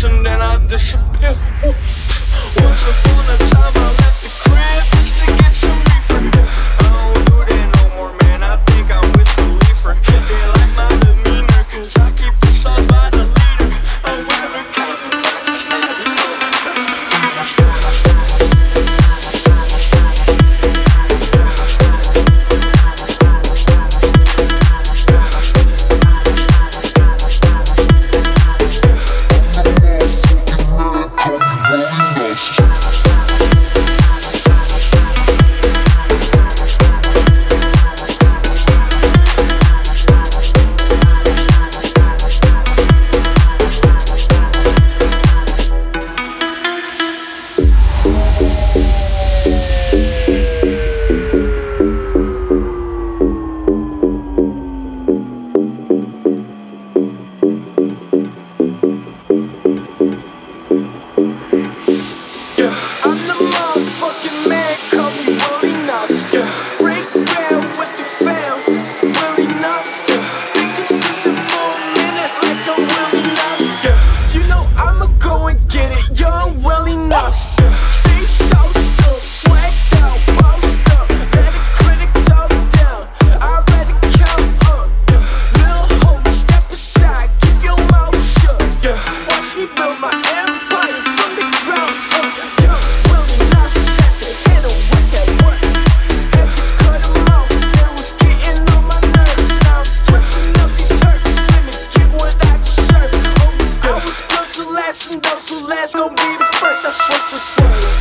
and then I disappear. Once upon a time I left the crib just to get some reefer. I don't do that no more, man, I think I'm with the leafer. They like my demeanor, cause I keep the sauce by the leader. I wear a cap and last gon' be the first, I swear.